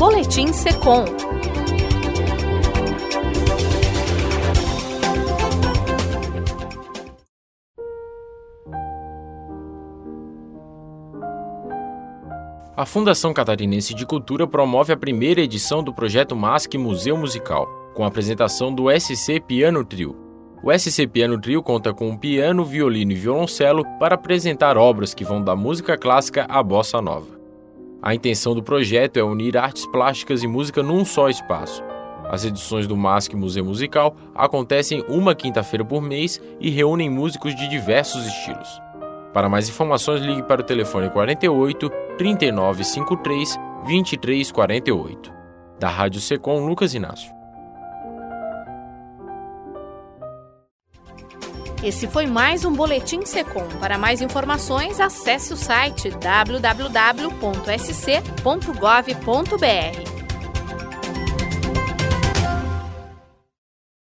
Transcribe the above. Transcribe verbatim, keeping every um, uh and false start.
Boletim Secom. A Fundação Catarinense de Cultura promove a primeira edição do projeto MASC Museu Musical, com a apresentação do S C Piano Trio. O S C Piano Trio conta com um piano, violino e violoncelo para apresentar obras que vão da música clássica à bossa nova. A intenção do projeto é unir artes plásticas e música num só espaço. As edições do MASC Museu Musical acontecem uma quinta-feira por mês e reúnem músicos de diversos estilos. Para mais informações, ligue para o telefone quarenta e oito, trinta e nove cinquenta e três, vinte e três quarenta e oito. Da Rádio Secom, Lucas Inácio. Esse foi mais um Boletim Secom. Para mais informações, acesse o site w w w ponto s c ponto gov ponto b r.